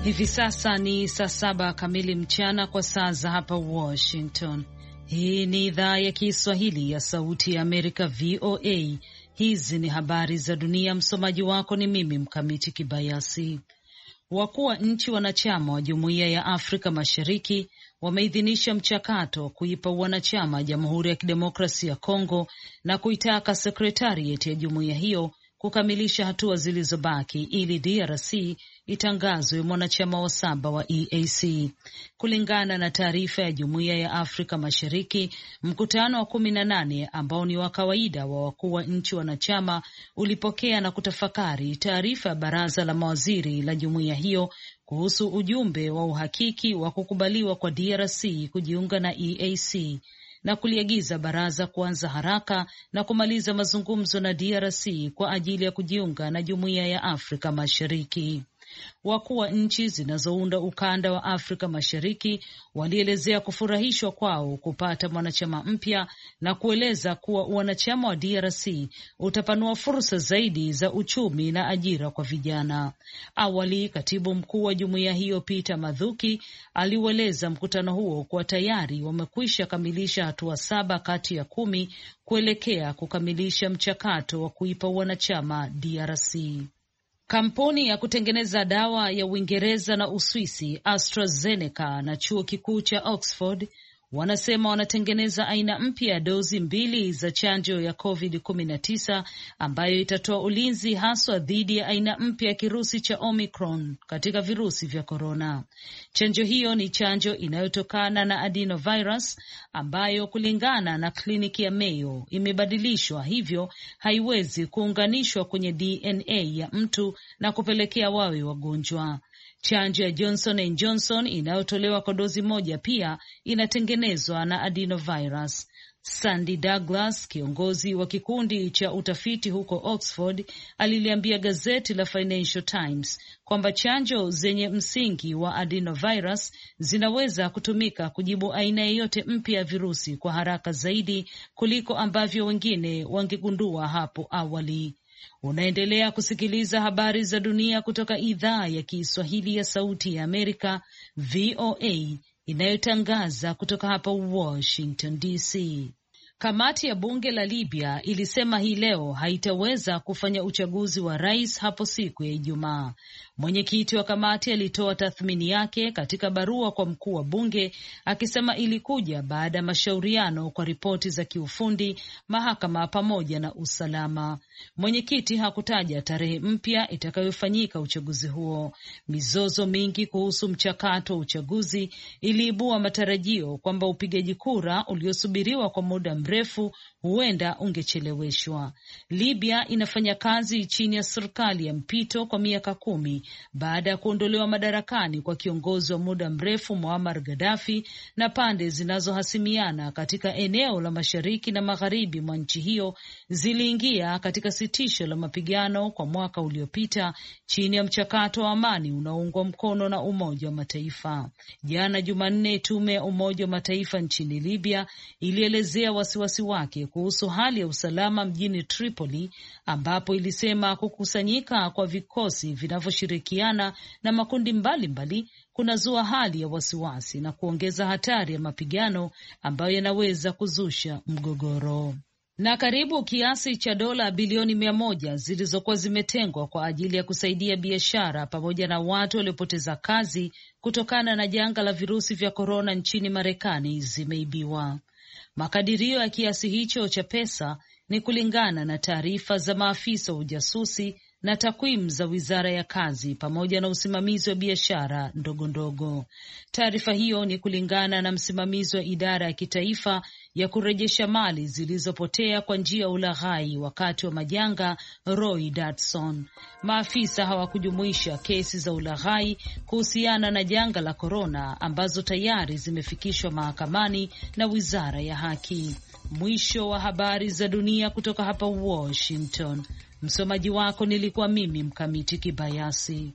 Hivi sasa ni saa 7 kamili mchana kwa saa za hapa Washington. Hii ni idhaa ya Kiswahili ya Sauti ya Amerika, VOA. Hizi ni habari za dunia. Msomaji wako ni mimi Mkamiti Kibayasi. Wakuu wa nchi wanachama wa Jumuiya ya Afrika Mashariki wameidhinisha mchakato wa kuipa wanachama Jamhuri ya Kidemokrasia ya Kongo na kuitaka sekretarieti ya jumuiya hiyo kukamilisha hatua zilizobaki ili DRC itangazwe mwanachama wa 7 wa EAC. Kulingana na taarifa ya Jumuiya ya Afrika Mashariki, mkutano wa 18 ambao ni wa kawaida wa wakuu wa nchi wanachama ulipokea na kutafakari taarifa ya baraza la mawaziri la jumuiya hiyo kuhusu ujumbe wa uhakiki wa kukubaliwa kwa DRC kujiunga na EAC na kuliagiza baraza kuanza haraka na kumaliza mazungumzo na DRC kwa ajili ya kujiunga na Jumuiya ya Afrika Mashariki. Wakuu wa nchi zinazounda ukanda wa Afrika Mashariki walielezea kufurahishwa kwao kupata mwanachama mpya na kueleza kuwa wanachama wa DRC utapanua fursa zaidi za uchumi na ajira kwa vijana. Awali, katibu mkuu wa jumuiya hiyo Peter Mathuki aliueleza mkutano huo kuwa tayari wamekwisha kamilisha hatua 7 kati ya 10 kuelekea kukamilisha mchakato wa kuipa wanachama DRC. Kampuni ya kutengeneza dawa ya Uingereza na Uswisi AstraZeneca na chuo kikuu cha Oxford wanasema wanatengeneza aina mpya ya dozi 2 za chanjo ya COVID-19 ambayo itatoa ulinzi haswa dhidi ya aina mpya ya kirusi cha Omicron katika virusi vya korona. Chanjo hiyo ni chanjo inayotokana na adenovirus ambayo kulingana na kliniki ya Mayo imebadilishwa, hivyo haiwezi kuunganishwa kwenye DNA ya mtu na kupelekea wawe wagonjwa. Chanjo ya Johnson & Johnson inayotolewa kwa dozi moja pia inatengenezwa na adenovirus. Sandy Douglas, kiongozi wa kikundi cha utafiti huko Oxford, aliliambia gazeti la Financial Times kwamba chanjo zenye msingi wa adenovirus zinaweza kutumika kujibu aina yoyote mpya ya virusi kwa haraka zaidi kuliko ambavyo wengine wangegundua hapo awali. Unaendelea kusikiliza habari za dunia kutoka idhaa ya Kiswahili ya Sauti ya Amerika, VOA, inayotangaza kutoka hapa Washington DC. Kamati ya bunge la Libya ilisema hii leo haitaweza kufanya uchaguzi wa rais hapo siku ya Ijumaa. Mwenyekiti wa kamati alitoa tathmini yake katika barua kwa mkuu wa bunge akisema ilikuja baada ya mashauriano kwa ripoti za kiufundi, mahakama pamoja na usalama. Mwenyekiti hakutaja tarehe mpya itakayofanyika uchaguzi huo. Mizozo mingi kuhusu mchakato wa uchaguzi iliibua matarajio kwamba upigaji kura uliosubiriwa kwa muda mrefu huenda ungecheleweshwa. Libya inafanya kazi chini ya serikali ya mpito kwa miaka 10 baada ya kuondolewa madarakani kwa kiongozi wa muda mrefu Muammar Gaddafi, na pande zinazohasimiana katika eneo la mashariki na magharibi mwa nchi hiyo ziliingia katika sitisho la mapigano kwa mwaka uliopita chini ya mchakato wa amani unaoungwa mkono na Umoja wa Mataifa. Jana Jumanne, tume ya Umoja wa Mataifa nchini Libya ilielezea wasiwasi wake kuhusu hali ya usalama mjini Tripoli, ambapo ilisema kukusanyika kwa vikosi vinavyoshirikiana na makundi mbalimbali kunazua hali ya wasiwasi na kuongeza hatari ya mapigano ambayo yanaweza kuzusha mgogoro. Na karibu kiasi cha dola bilioni 100 zilizokuwa zimetengwa kwa ajili ya kusaidia biashara pamoja na watu waliopoteza kazi kutokana na janga la virusi vya korona nchini Marekani zimeibiwa. Makadirio ya kiasi hicho cha pesa ni kulingana na taarifa za maafisa wa ujasusi na takwimu za Wizara ya Kazi pamoja na usimamizi wa biashara ndogo ndogo. Taarifa hiyo ni kulingana na msimamizi wa idara ya kitaifa ya kurejesha mali zilizopotea kwa njia ya ulaghai wakati wa majanga, Roy Dodson. Maafisa hawakujumuisha kesi za ulaghai kuhusiana na janga la korona ambazo tayari zimefikishwa mahakamani na Wizara ya Haki. Mwisho wa habari za dunia kutoka hapa Washington. Msomaji wako nilikuwa mimi Mkamiti Kibayasi.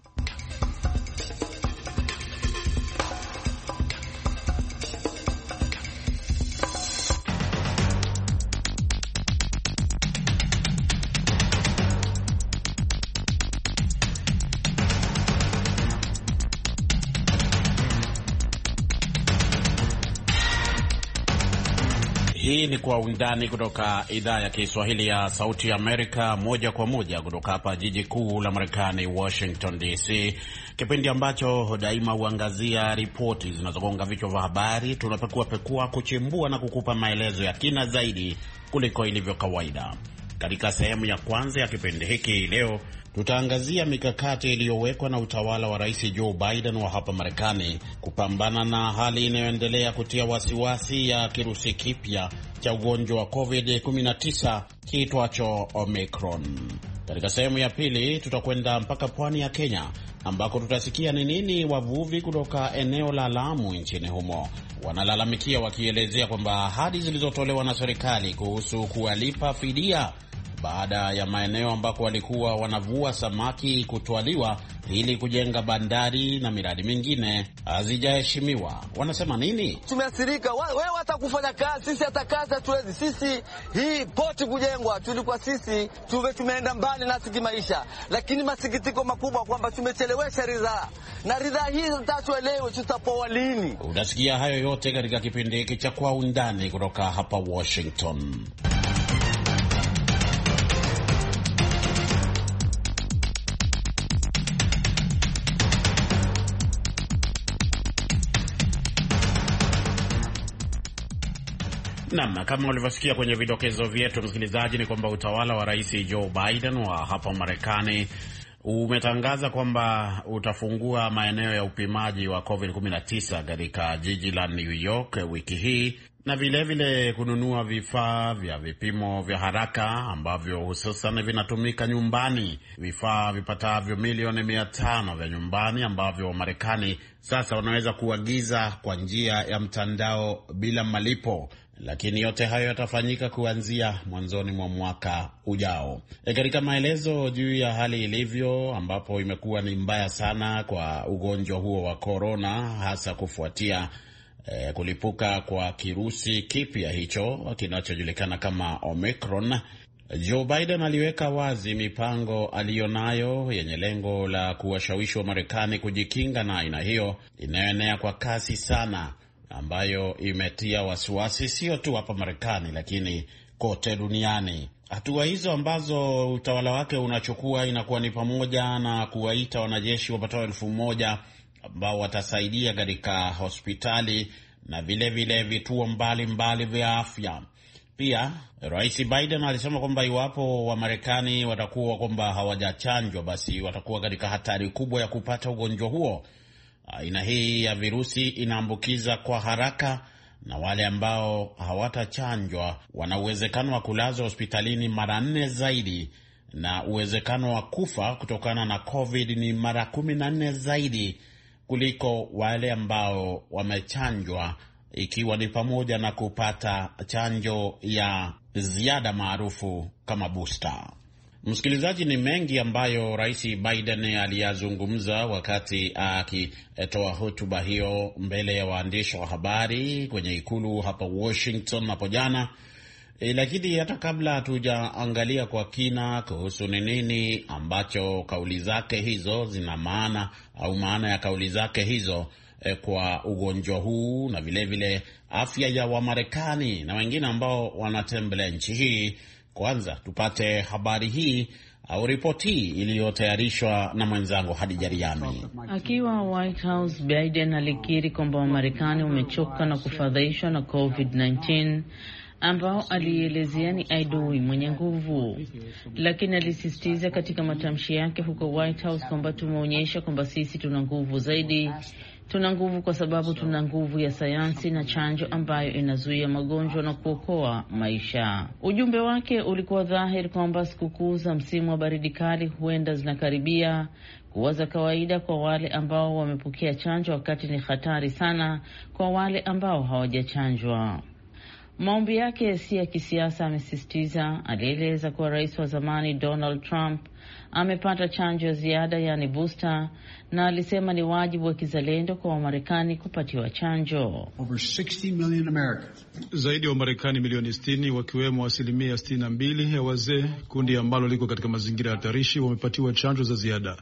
Hii ni Kwa Undani kutoka idhaa ya Kiswahili ya Sauti ya Amerika, moja kwa moja kutoka hapa jiji kuu la Marekani, Washington DC, kipindi ambacho daima huangazia ripoti zinazogonga vichwa vya habari. Tunapekua, kuchimbua na kukupa maelezo ya kina zaidi kuliko ilivyo kawaida. Katika sehemu ya kwanza ya kipindi hiki leo, tutaangazia mikakati iliyowekwa na utawala wa Rais Joe Biden wa hapa Marekani kupambana na hali inayoendelea kutia wasiwasi ya kirusi kipya cha ugonjwa wa COVID-19 kiitwacho Omicron. Katika sehemu ya pili, tutakwenda mpaka pwani ya Kenya ambako tutasikia ni nini wavuvi kutoka eneo la Lamu nchini humo wanalalamikia, wakielezea kwamba ahadi zilizotolewa na serikali kuhusu kuwalipa fidia baada ya maeneo ambako walikuwa wanavua samaki kutwaliwa ili kujenga bandari na miradi mingine hazijaheshimiwa. Wanasema nini? Tumeathirika, wewe hata kufanya kazi, sisi hata kazi hatuwezi. Sisi hii poti kujengwa, tulikuwa sisi tumeenda mbali na sisi maisha, lakini masikitiko makubwa kwamba tumechelewesha ridhaa, na ridhaa hii tutatuelewe tutapoa lini. Unasikia hayo yote katika kipindi hiki cha Kwa Undani kutoka hapa Washington. Naam, kama ulivyosikia kwenye vidokezo vyetu, msikilizaji, ni kwamba utawala wa Rais Joe Biden wa hapa Marekani umetangaza kwamba utafungua maeneo ya upimaji wa COVID-19 katika jiji la New York wiki hii, na vilevile kununua vifaa vya vipimo vya haraka ambavyo hususan vinatumika nyumbani, vifaa vipatavyo milioni 500 vya nyumbani ambavyo Wamarekani sasa wanaweza kuagiza kwa njia ya mtandao bila malipo. Lakini yote hayo yatafanyika kuanzia mwanzoni mwa mwaka ujao. Katika maelezo juu ya hali ilivyo, ambapo imekuwa ni mbaya sana kwa ugonjwa huo wa corona, hasa kufuatia kulipuka kwa kirusi kipya hicho kinachojulikana kama Omicron, Joe Biden aliweka wazi mipango aliyonayo yenye lengo la kuwashawishi wa Marekani kujikinga na aina hiyo inayoenea kwa kasi sana, ambayo imetia wasiwasi sio tu hapa Marekani lakini kote duniani. Hatua hizo ambazo utawala wake unachukua inakuwa ni pamoja na kuwaita wanajeshi wapatao 1,000 ambao watasaidia katika hospitali na vile vituo mbalimbali vya afya. Pia Rais Biden alisema kwamba iwapo Wamarekani watakuwa kwamba hawajachanjwa, basi watakuwa katika hatari kubwa ya kupata ugonjwa huo. Aina hii ya virusi inaambukiza kwa haraka, na wale ambao hawatachanjwa wana uwezekano wa kulazwa hospitalini mara 4 zaidi, na uwezekano wa kufa kutokana na COVID ni mara 14 zaidi kuliko wale ambao wamechanjwa, ikiwa ni pamoja na kupata chanjo ya ziada maarufu kama booster. Msikilizaji, ni mengi ambayo Rais Biden aliyazungumza wakati akitoa hotuba hiyo mbele ya waandishi wa habari kwenye ikulu hapa Washington hapo jana. Lakini hata kabla hatujaangalia kwa kina kuhusu ni nini ambacho kauli zake hizo zina maana, au maana ya kauli zake hizo kwa ugonjwa huu na vile afya ya Wamarekani na wengine ambao wanatembelea nchi hii, kwanza tupate habari hii au ripoti hii iliyotayarishwa na mwenzangu Hadija Riami. Akiwa White House, Biden alikiri kwamba Wamarekani wamechoka na kufadhaishwa na COVID-19 ambao alielezea ni adui mwenye nguvu, lakini alisisitiza katika matamshi yake huko White House kwamba tumeonyesha kwamba sisi tuna nguvu zaidi. Tuna nguvu kwa sababu tuna nguvu ya sayansi na chanjo ambayo inazuia magonjwa na kuokoa maisha. Ujumbe wake ulikuwa dhahiri kwamba sikukuu za msimu wa baridi kali huenda zinakaribia kuwa za kawaida kwa wale ambao wamepokea chanjo, wakati ni hatari sana kwa wale ambao hawajachanjwa. Maombi yake si ya kisiasa, amesisitiza. Alieleza kuwa rais wa zamani Donald Trump amepata chanjo ya ziada, yani booster, na alisema ni wajibu wa kizalendo kwa Wamarekani kupatiwa chanjo. Over 60 million Americans. Zaidi ya Wamarekani milioni 60, wakiwemo 62% ya wazee, kundi ambalo liko katika mazingira hatarishi, wamepatiwa chanjo za ziada.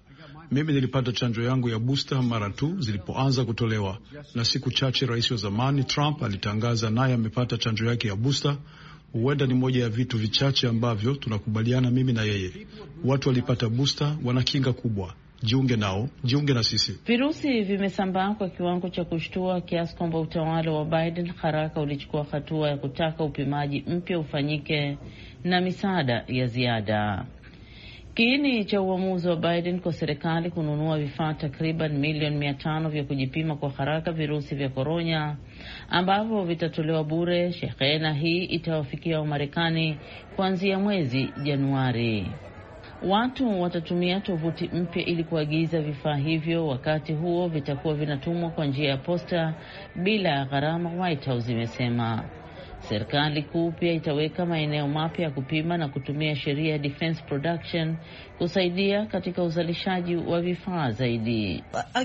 Mimi nilipata chanjo yangu ya booster mara tu zilipoanza kutolewa, na siku chache rais wa zamani Trump alitangaza naye amepata chanjo yake ya booster. Huenda ni moja ya vitu vichache ambavyo tunakubaliana mimi na yeye. Watu walipata booster, wana kinga kubwa. Jiunge nao, jiunge na sisi. Virusi vimesambaa kwa kiwango cha kushtua kiasi kwamba utawala wa Biden haraka ulichukua hatua ya kutaka upimaji mpya ufanyike na misaada ya ziada. Kiini cha uamuzi wa Biden kwa serikali kununua vifaa takriban milioni 500 vya kujipima kwa haraka virusi vya korona ambavyo vitatolewa bure. Shehena hii itawafikia Wamarekani kuanzia mwezi Januari. Watu watatumia tovuti mpya ili kuagiza vifaa hivyo. Wakati huo vitakuwa vinatumwa kwa njia ya posta bila ya gharama, White House imesema. Serikali kuu pia itaweka maeneo mapya ya kupima na kutumia sheria ya Defense Production kusaidia katika uzalishaji wa vifaa zaidi.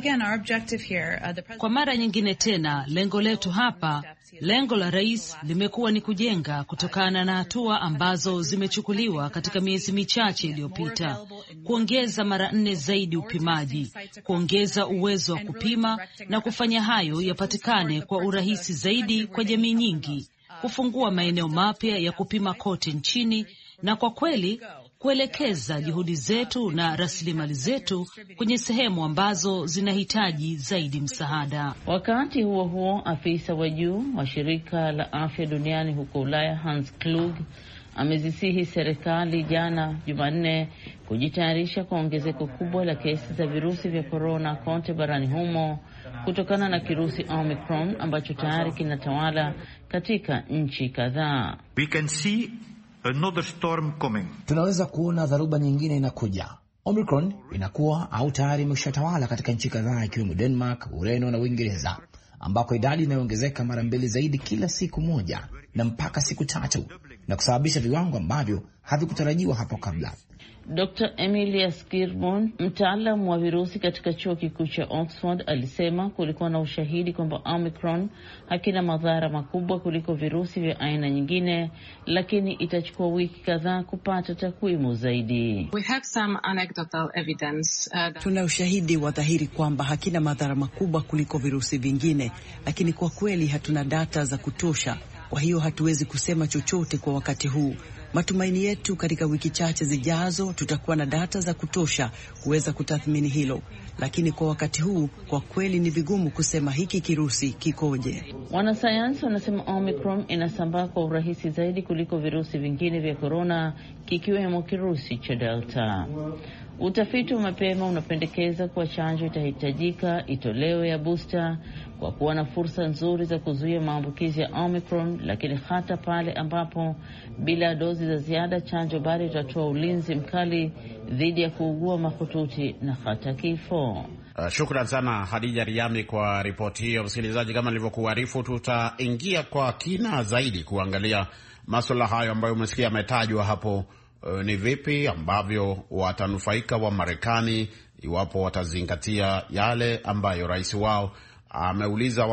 Kwa mara nyingine tena, lengo letu hapa, lengo la rais limekuwa ni kujenga kutokana na hatua ambazo zimechukuliwa katika miezi michache iliyopita, kuongeza mara 4 zaidi upimaji, kuongeza uwezo wa kupima na kufanya hayo yapatikane kwa urahisi zaidi kwa jamii nyingi, kufungua maeneo mapya ya kupima kote nchini, na kwa kweli kuelekeza juhudi zetu na rasilimali zetu kwenye sehemu ambazo zinahitaji zaidi msaada. Wakati huo huo, afisa wa juu wa shirika la afya duniani huko Ulaya, Hans Kluge, amezisihi serikali jana Jumanne kujitayarisha kwa ongezeko kubwa la kesi za virusi vya korona kote barani humo kutokana na kirusi Omicron ambacho tayari kinatawala katika nchi kadhaa. We can see another storm coming. Tunaweza kuona dharuba nyingine inakuja. Omicron inakuwa au tayari imeshatawala katika nchi kadhaa ikiwemo Denmark, Ureno na Uingereza, ambako idadi inaongezeka mara 2 zaidi kila siku moja na mpaka siku 3 na kusababisha viwango ambavyo havikutarajiwa hapo kabla. Dr. Emilia Skirbon, mtaalamu wa virusi katika chuo kikuu cha Oxford, alisema kulikuwa na ushahidi kwamba Omicron hakina madhara makubwa kuliko virusi vya aina nyingine, lakini itachukua wiki kadhaa kupata takwimu zaidi. We have some anecdotal evidence. Tuna ushahidi wa dhahiri kwamba hakina madhara makubwa kuliko virusi vingine, lakini kwa kweli hatuna data za kutosha. Kwa hiyo hatuwezi kusema chochote kwa wakati huu. Matumaini yetu katika wiki chache zijazo tutakuwa na data za kutosha kuweza kutathmini hilo, lakini kwa wakati huu kwa kweli ni vigumu kusema hiki kirusi kikoje. Wanasayansi wanasema Omicron inasambaa kwa urahisi zaidi kuliko virusi vingine vya korona, kikiwemo kirusi cha Delta. Utafiti wa mapema unapendekeza kuwa chanjo itahitajika itolewe ya booster kwa kuwa na fursa nzuri za kuzuia maambukizi ya Omicron, lakini hata pale ambapo bila dozi za ziada chanjo bado itatoa ulinzi mkali dhidi ya kuugua mahututi na hata kifo. Shukran sana Hadija Riami kwa ripoti hiyo. Msikilizaji, kama nilivyokuarifu, tutaingia kwa kina zaidi kuangalia masuala hayo ambayo umesikia yametajwa hapo. Ni vipi ambavyo watanufaika wa Marekani iwapo watazingatia yale ambayo rais wao amewauliza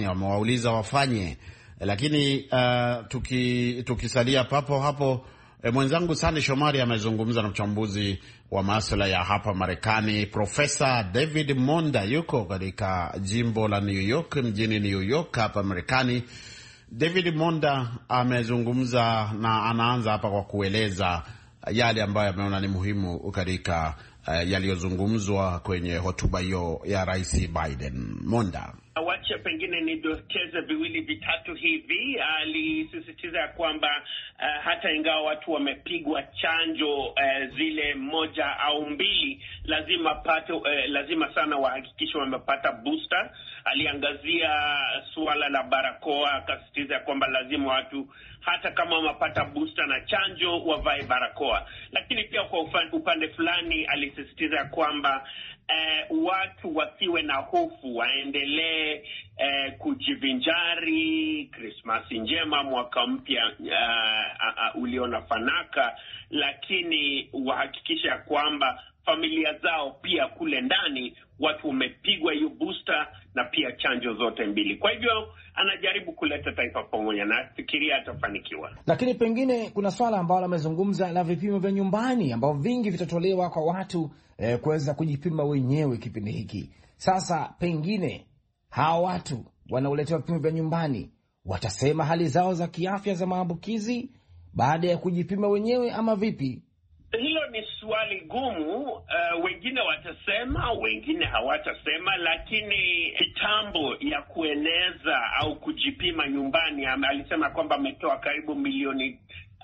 wafanye. Lakini tukisalia papo hapo, mwenzangu Sani Shomari amezungumza na mchambuzi wa masuala ya hapa Marekani, Profesa David Monda, yuko katika jimbo la New York, mjini New York hapa Marekani. David Monda amezungumza na anaanza hapa kwa kueleza yale ambayo ameona ni muhimu katika yaliyozungumzwa kwenye hotuba hiyo ya Rais Biden. Monda: wacha pengine nidokeze viwili vitatu hivi. Alisisitiza ya kwamba hata ingawa watu wamepigwa chanjo zile 1 au 2, lazima sana wahakikisha wamepata booster. Aliangazia suala la barakoa, akasisitiza kwamba lazima watu hata kama wamepata booster na chanjo wavae barakoa. Lakini pia kwa upande fulani alisisitiza kwamba watu wasiwe na hofu, waendelee kujivinjari. Krismasi njema, mwaka mpya ulio na fanaka, lakini wahakikisha kwamba familia zao pia kule ndani watu wamepigwa hiyo booster na pia chanjo zote mbili. Kwa hivyo anajaribu kuleta taifa pamoja na fikiria atafanikiwa. Lakini pengine kuna swala ambalo amezungumza la vipimo vya nyumbani ambao vingi vitatolewa kwa watu kuweza kujipima wenyewe kipindi hiki. Sasa pengine hawa watu wanaoletewa vipimo vya nyumbani watasema hali zao za kiafya za maambukizi baada ya kujipima wenyewe ama vipi? Hilo ni swali gumu. Wengine watasema, wengine hawatasema, lakini mitambo ya kueneza au kujipima nyumbani, alisema kwamba ametoa karibu milioni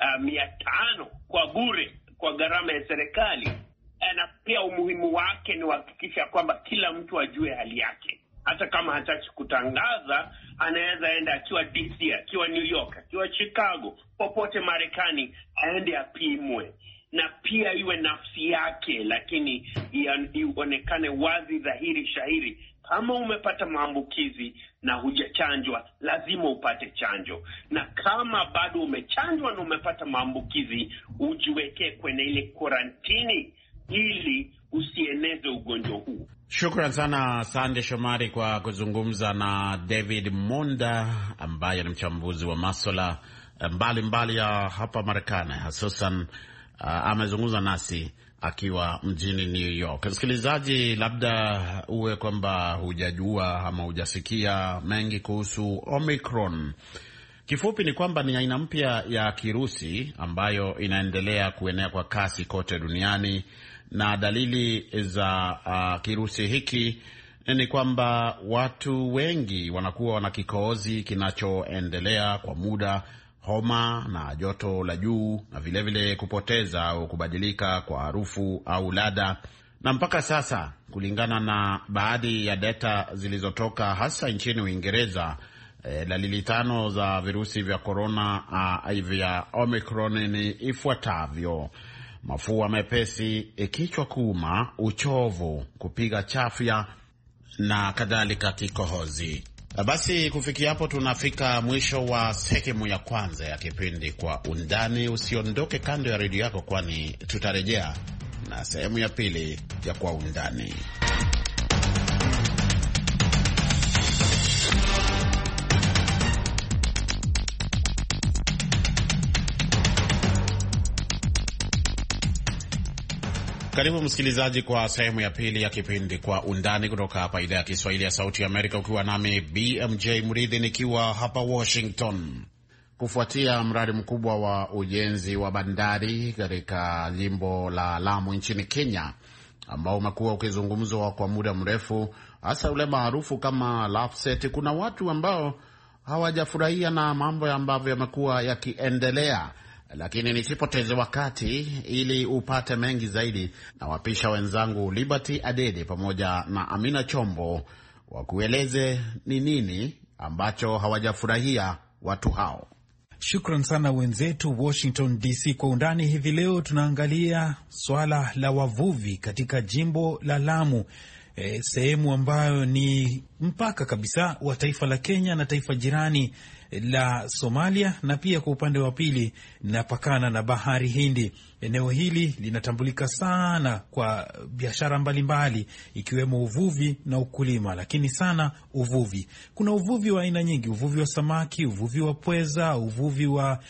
500 kwa bure kwa gharama ya serikali. Na pia umuhimu wake ni kuhakikisha kwamba kila mtu ajue hali yake. Hata kama hataki kutangaza, anaweza enda akiwa DC, akiwa New York, akiwa Chicago, popote Marekani, aende apimwe. Na pia iwe nafsi yake, lakini ionekane wazi, dhahiri shahiri. Kama umepata maambukizi na hujachanjwa, lazima upate chanjo. Na kama bado umechanjwa na umepata maambukizi, ujiweke kwenye ile karantini ili usieneze ugonjwa huu. Shukran sana Sande Shomari kwa kuzungumza na David Monda ambaye ni mchambuzi wa masuala mbalimbali ya hapa Marekani, hususan amezungumza nasi akiwa mjini New York. Msikilizaji, labda uwe kwamba hujajua ama hujasikia mengi kuhusu Omicron. Kifupi ni kwamba ni aina mpya ya kirusi ambayo inaendelea kuenea kwa kasi kote duniani, na dalili za kirusi hiki ni kwamba watu wengi wanakuwa na kikohozi kinachoendelea kwa muda, homa na joto la juu, na vilevile kupoteza au kubadilika kwa harufu au ladha. Na mpaka sasa, kulingana na baadhi ya data zilizotoka hasa nchini Uingereza, dalili 5 za virusi vya corona vya Omicron ni ifuatavyo: mafua mepesi, kichwa kuuma, uchovu, kupiga chafya na kadhalika, kikohozi. Basi kufikia hapo tunafika mwisho wa sehemu ya kwanza ya kipindi Kwa Undani. Usiondoke kando ya redio yako, kwani tutarejea na sehemu ya pili ya Kwa Undani. Karibu msikilizaji kwa sehemu ya pili ya kipindi Kwa Undani kutoka hapa idhaa ya Kiswahili ya Sauti ya Amerika, ukiwa nami BMJ Mridhi nikiwa hapa Washington. Kufuatia mradi mkubwa wa ujenzi wa bandari katika jimbo la Lamu nchini Kenya, ambao umekuwa ukizungumzwa kwa muda mrefu, hasa ule maarufu kama Lapset, kuna watu ambao hawajafurahia na mambo ambavyo yamekuwa yakiendelea. Lakini nisipoteze wakati, ili upate mengi zaidi, na wapisha wenzangu Liberty Adede pamoja na Amina Chombo wakueleze ni nini ambacho hawajafurahia watu hao. Shukran sana wenzetu Washington DC. Kwa undani hivi leo tunaangalia swala la wavuvi katika jimbo la Lamu, sehemu ambayo ni mpaka kabisa wa taifa la Kenya na taifa jirani la Somalia, na pia kwa upande wa pili napakana na bahari Hindi. Eneo hili linatambulika sana kwa biashara mbalimbali, ikiwemo uvuvi na ukulima, lakini sana uvuvi. Kuna uvuvi wa aina nyingi: uvuvi wa samaki, uvuvi wa pweza, uvuvi wa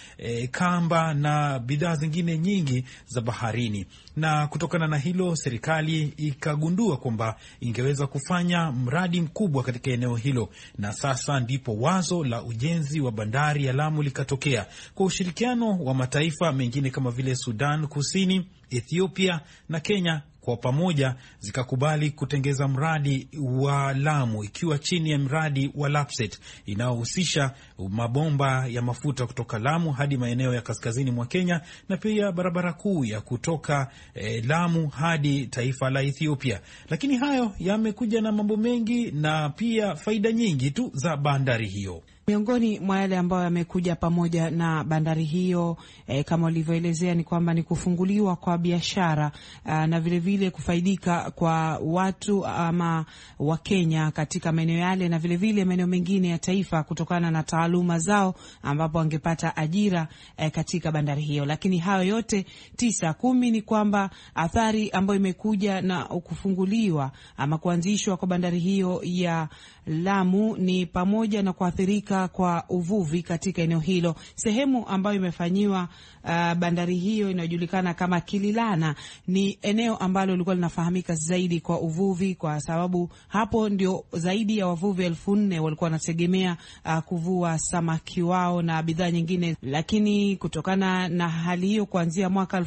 kamba na bidhaa zingine nyingi za baharini. Na kutokana na hilo, serikali ikagundua kwamba ingeweza kufanya mradi mkubwa katika eneo hilo, na sasa ndipo wazo la ujenzi wa bandari ya Lamu likatokea kwa ushirikiano wa mataifa mengine kama vile Sudan Kusini, Ethiopia na Kenya. Kwa pamoja zikakubali kutengeza mradi wa Lamu, ikiwa chini ya mradi wa Lapset inayohusisha mabomba ya mafuta kutoka Lamu hadi maeneo ya kaskazini mwa Kenya, na pia barabara kuu ya kutoka Lamu hadi taifa la Ethiopia. Lakini hayo yamekuja na mambo mengi na pia faida nyingi tu za bandari hiyo. Miongoni mwa yale ambayo yamekuja pamoja na bandari hiyo kama ulivyoelezea ni kwamba ni kufunguliwa kwa biashara na vile kufaidika kwa watu ama wa Kenya katika maeneo yale na vile maeneo mengine ya taifa kutokana na taaluma zao ambapo wangepata ajira katika bandari hiyo. Lakini hayo yote 9-10 ni kwamba athari ambayo imekuja na kufunguliwa ama kuanzishwa kwa bandari hiyo ya Lamu ni pamoja na kuathirika kwa uvuvi katika eneo hilo. Sehemu ambayo imefanyiwa bandari hiyo inayojulikana kama Kililana ni eneo ambalo lilikuwa linafahamika zaidi kwa uvuvi, kwa sababu hapo ndio zaidi ya wavuvi 4,000 walikuwa wanategemea kuvua samaki wao na bidhaa nyingine. Lakini kutokana na hali hiyo, kuanzia mwaka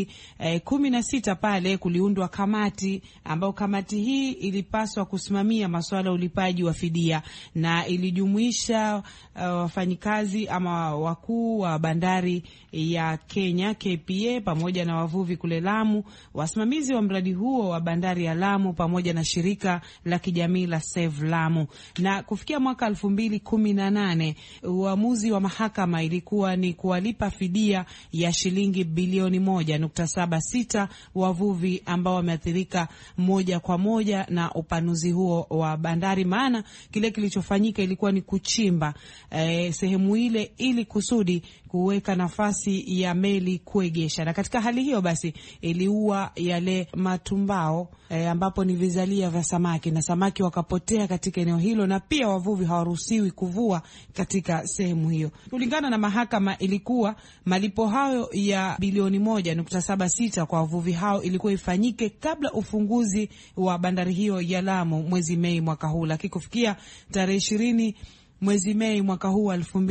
2016 pale kuliundwa kamati, ambao kamati hii ilipaswa kusimamia masuala ya ulipaji wa fidia na ilijumuisha wafanyikazi ama wakuu wa bandari ya Kenya KPA pamoja na wavuvi kule Lamu, wasimamizi wa mradi huo wa bandari ya Lamu pamoja na shirika la kijamii la Save Lamu. Na kufikia mwaka 2018 uamuzi wa mahakama ilikuwa ni kuwalipa fidia ya shilingi bilioni 1.76 wavuvi ambao wameathirika moja kwa moja na upanuzi huo wa bandari. Maana kile kilichofanyika ilikuwa ni kuchimba sehemu ile ili kusudi kuweka nafasi ya meli kuegesha, na katika hali hiyo basi iliua yale matumbao ambapo ni vizalia vya samaki, na samaki wakapotea katika eneo hilo, na pia wavuvi hawaruhusiwi kuvua katika sehemu hiyo. Kulingana na mahakama, ilikuwa malipo hayo ya bilioni 1.76 kwa wavuvi hao ilikuwa ifanyike kabla ufunguzi wa bandari hiyo ya Lamu mwezi Mei mwaka huu, lakini kufikia tarehe 20 mwezi Mei mwaka huu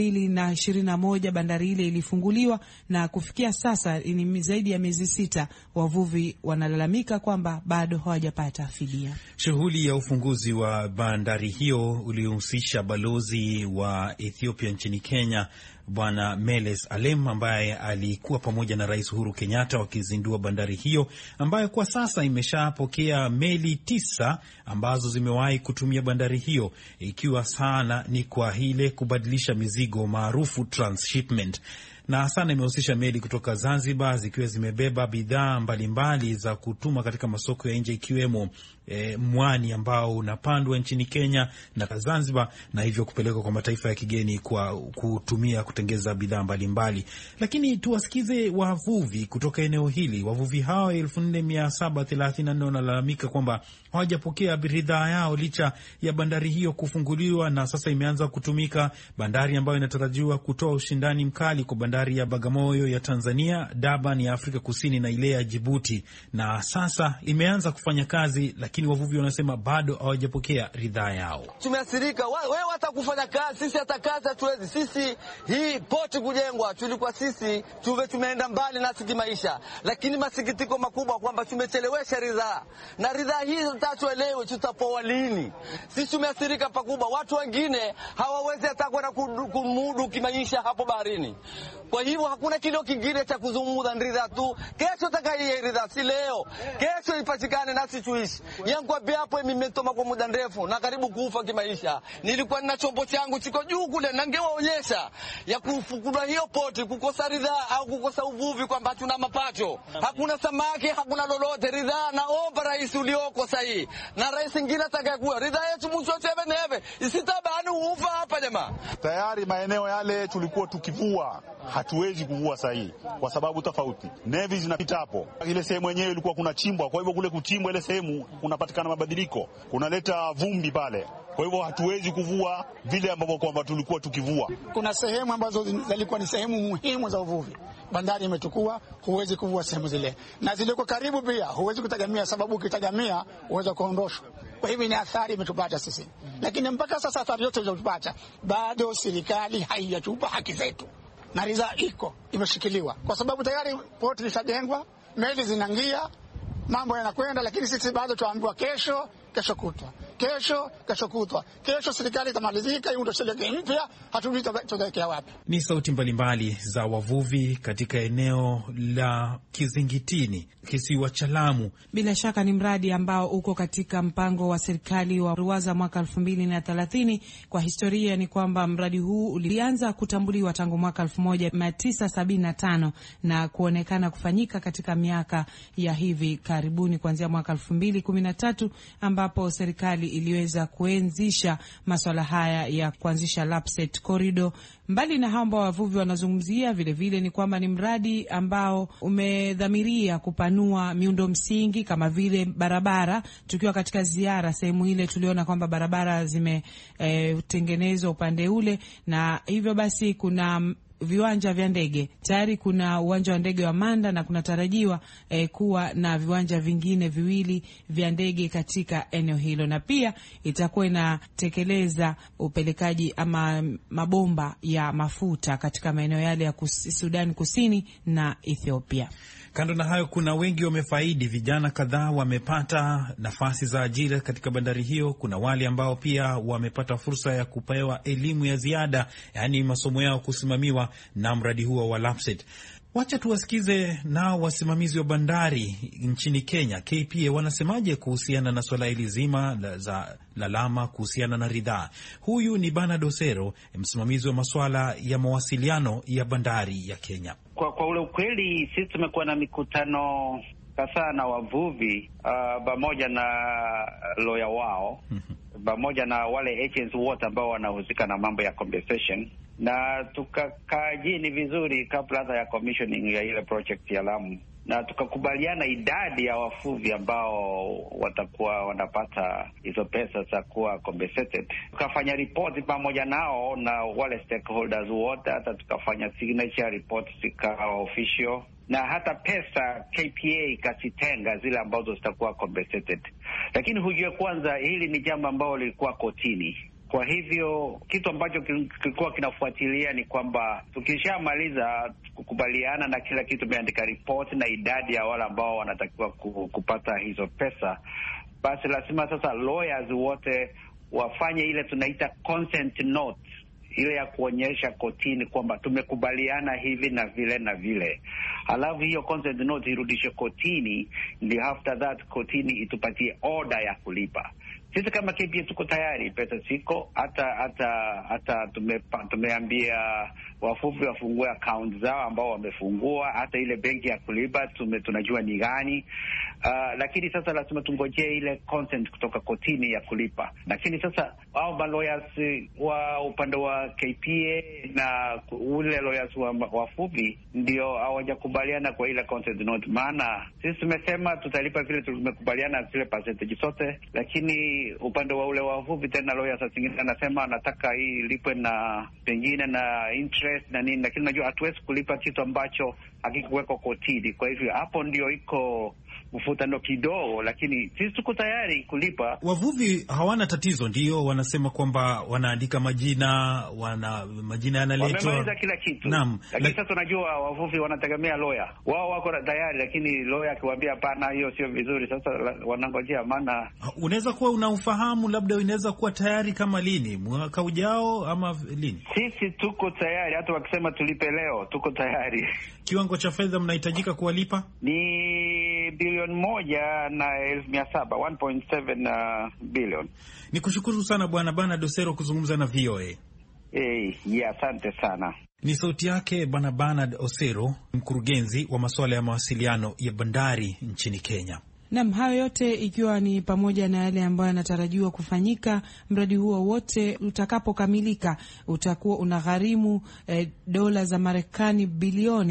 2021 bandari ile ilifunguliwa, na kufikia sasa ni zaidi ya miezi 6 wavuvi wanalalamika kwamba bado hawajapata fidia. Shughuli ya ufunguzi wa bandari hiyo ulihusisha balozi wa Ethiopia nchini Kenya Bwana Meles Alem, ambaye alikuwa pamoja na Rais Uhuru Kenyatta wakizindua bandari hiyo ambayo kwa sasa imeshapokea meli 9 ambazo zimewahi kutumia bandari hiyo, ikiwa sana ni kwa ile kubadilisha mizigo maarufu transshipment. Na sana imehusisha meli kutoka Zanzibar zikiwa zimebeba bidhaa mbalimbali za kutuma katika masoko ya nje, ikiwemo mwani ambao unapandwa nchini Kenya na Zanzibar, na hivyo kupelekwa kwa mataifa ya kigeni kwa kutumia kutengeza bidhaa mbalimbali. Lakini tuwasikize wavuvi kutoka eneo hili. Wavuvi hao 4734 wanalalamika kwamba hawajapokea ridhaa yao licha ya bandari hiyo kufunguliwa na sasa imeanza kutumika, bandari ambayo inatarajiwa kutoa ushindani mkali kwa bandari ya Bagamoyo ya Tanzania, Durban ya Afrika Kusini na ile ya Djibouti, na sasa imeanza kufanya kazi, lakini wavuvi wanasema bado hawajapokea ridhaa yao. Tumeathirika, wewe hata kufanya kazi, sisi hata kazi hatuwezi. Sisi hii poti kujengwa, tulikuwa sisi tumeenda mbali na kimaisha, lakini masikitiko makubwa kwamba tumechelewesha ridhaa, na ridhaa hizo tatuelewe tutapoa lini. Sisi tumeathirika pakubwa, watu wengine hawawezi hata kwenda kumudu kimaisha hapo baharini. Kwa hivyo hakuna kilo kingine cha kuzungumza ridhaa tu. Kesho takaye ridhaa, si leo. Kesho ipatikane nasi tuishi. Yangu hapo imetoma kwa muda mrefu na karibu kufa kimaisha. Nilikuwa nina chombo changu chiko juu kule, na ningewaonyesha ya kufukua hiyo poti, kukosa ridhaa au kukosa uvuvi kwamba tuna mapato. Hakuna samaki, hakuna lolote. Ridhaa naomba rais ulioko sahihi na rais mwingine atakayekuwa. Ridhaa yetu mchoche neve. Isitabani ufa hapa jamaa. Tayari maeneo yale tulikuwa tukivua, hatuwezi kuvua sahihi kwa sababu tofauti. Nevi zinapita hapo. Ile sehemu yenyewe ilikuwa kuna chimbwa, kwa hivyo kule kuchimbwa ile sehemu kunapatikana mabadiliko, kunaleta vumbi pale. Kwa hivyo hatuwezi kuvua vile ambavyo kwamba tulikuwa tukivua. Kuna sehemu ambazo zilikuwa ni sehemu muhimu za uvuvi, bandari imetukua, huwezi kuvua sehemu zile, na ziliko karibu pia huwezi kutegemea, sababu ukitegemea uweza kuondoshwa. Kwa hivyo ni athari imetupata sisi, lakini mpaka sasa athari yote zilizopata bado serikali haijatupa haki zetu, na ridhaa iko imeshikiliwa kwa sababu tayari poti lishajengwa, meli zinaingia, mambo yanakwenda, lakini sisi bado tuambiwa kesho kutwa. kesho kutwa, kesho serikali itamalizika, iundo shilingi mpya, hatujui tutaelekea wapi. Ni sauti mbalimbali za wavuvi katika eneo la Kizingitini, kisiwa cha Lamu. Bila shaka ni mradi ambao uko katika mpango wa serikali wa Ruwaza mwaka 2030. Kwa historia ni kwamba mradi huu ulianza kutambuliwa tangu mwaka 1975 na kuonekana kufanyika katika miaka ya hivi karibuni kuanzia mwaka 2013 ambapo serikali iliweza kuanzisha masuala haya ya kuanzisha Lapset Corridor. Mbali na hao ambao wavuvi wanazungumzia, vile ni kwamba ni mradi ambao umedhamiria kupanua miundo msingi kama vile barabara. Tukiwa katika ziara sehemu ile, tuliona kwamba barabara zimetengenezwa upande ule, na hivyo basi kuna viwanja vya ndege tayari. Kuna uwanja wa ndege wa Manda na kunatarajiwa kuwa na viwanja vingine viwili vya ndege katika eneo hilo, na pia itakuwa inatekeleza upelekaji ama mabomba ya mafuta katika maeneo yale ya Sudan Kusini na Ethiopia. Kando na hayo, kuna wengi wamefaidi. Vijana kadhaa wamepata nafasi za ajira katika bandari hiyo. Kuna wale ambao pia wamepata fursa ya kupewa elimu ya ziada, yaani masomo yao kusimamiwa na mradi huo wa Lapset. Wacha tuwasikize nao wasimamizi wa bandari nchini Kenya, KPA, wanasemaje kuhusiana na swala hili zima la lalama kuhusiana na ridhaa. Huyu ni Bernard Osero, msimamizi wa masuala ya mawasiliano ya bandari ya Kenya. Kwa ule ukweli, sisi tumekuwa na mikutano kadhaa na wavuvi pamoja na lawyer wao pamoja na wale agents wote ambao wanahusika na mambo ya compensation, na tukakaa chini vizuri kabla hata ya commissioning ya ile project ya Lamu, na tukakubaliana idadi ya wavuvi ambao watakuwa wanapata hizo pesa za kuwa compensated. Tukafanya ripoti pamoja nao na wale stakeholders wote, hata tukafanya signature report zikawa official, na hata pesa KPA ikazitenga zile ambazo zitakuwa compensated. Lakini hujue kwanza, hili ni jambo ambalo lilikuwa kotini. Kwa hivyo kitu ambacho kilikuwa kinafuatilia ni kwamba tukishamaliza kukubaliana na kila kitu, tumeandika report na idadi ya wale ambao wanatakiwa kupata hizo pesa, basi lazima sasa lawyers wote wafanye ile tunaita consent note, ile ya kuonyesha kotini kwamba tumekubaliana hivi na vile na vile. Halafu hiyo consent note irudishe kotini, ndio after that kotini itupatie order ya kulipa. Sisi kama KPA tuko tayari, pesa ziko, hata tumeambia wavuvi wafungue account zao ambao wamefungua, hata ile benki ya kulipa tunajua ni gani. Lakini sasa lazima tungojee ile consent kutoka kotini ya kulipa. Lakini sasa hao lawyers wa upande wa KPA na ule lawyers wa wavuvi ndio hawajakubaliana kwa ile consent note, maana sisi tumesema tutalipa vile tumekubaliana zile percentage zote, lakini upande wa ule wavuvi tena lawyers zingine anasema anataka hii lipwe na pengine na interest na nini, lakini najua hatuwezi kulipa kitu ambacho hakikuwekwa kotini. Kwa hivyo hapo ndio iko mvutano kidogo, lakini sisi tuko tayari kulipa. Wavuvi hawana tatizo, ndio wanasema kwamba wanaandika majina yanaletwa, wamemaliza kila kitu. Naam, lakini sasa tunajua wavuvi wanategemea lawyer. Wao wako tayari, lakini lawyer akiwaambia hapana, hiyo sio vizuri, sasa wanangojea. Maana unaweza kuwa unaufahamu, labda inaweza kuwa tayari kama lini, mwaka ujao ama lini? Sisi tuko tayari, hata wakisema tulipe leo tuko tayari. Kiwango cha fedha mnahitajika kuwalipa ni bilioni 1,700,000, 1.7 billion. Nikushukuru sana Bwana Bernard Osero kuzungumza na VOA. Asante sana. Ni sauti yake Bwana Bernard Osero, mkurugenzi wa masuala ya mawasiliano ya bandari nchini Kenya. Naam, hayo yote ikiwa ni pamoja na yale ambayo yanatarajiwa kufanyika. Mradi huo wote utakapokamilika utakuwa unagharimu dola za Marekani bilioni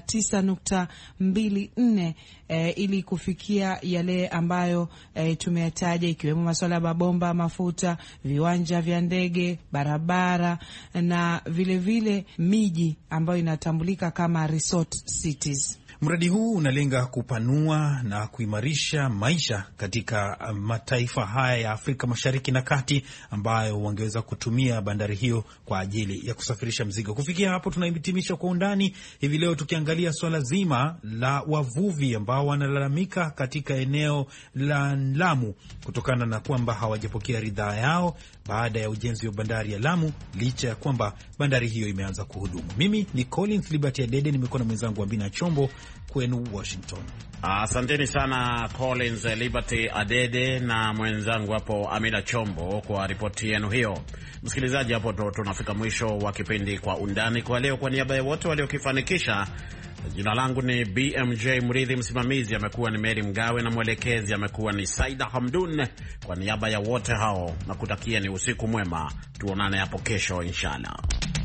29.24 ili kufikia yale ambayo tumeyataja, ikiwemo masuala ya mabomba, mafuta, viwanja vya ndege, barabara na vile miji ambayo inatambulika kama resort cities. Mradi huu unalenga kupanua na kuimarisha maisha katika mataifa haya ya Afrika Mashariki na Kati ambayo wangeweza kutumia bandari hiyo kwa ajili ya kusafirisha mzigo. Kufikia hapo tunahitimisha Kwa Undani hivi leo, tukiangalia swala zima la wavuvi ambao wanalalamika katika eneo la Lamu kutokana na kwamba hawajapokea ridhaa yao baada ya ujenzi wa bandari ya Lamu, licha ya kwamba bandari hiyo imeanza kuhudumu. Mimi ni Collins Liberty Adede, nimekuwa na mwenzangu Amina Chombo kwenu Washington. Asanteni sana Collins Liberty Adede na mwenzangu hapo Amina Chombo kwa ripoti yenu hiyo. Msikilizaji, hapo tunafika mwisho wa kipindi Kwa Undani kwa leo. Kwa niaba ya wote waliokifanikisha, jina langu ni BMJ Mridhi, msimamizi amekuwa ni Mary Mgawe na mwelekezi amekuwa ni Saida Hamdun. Kwa niaba ya wote hao nakutakia ni usiku mwema, tuonane hapo kesho inshallah.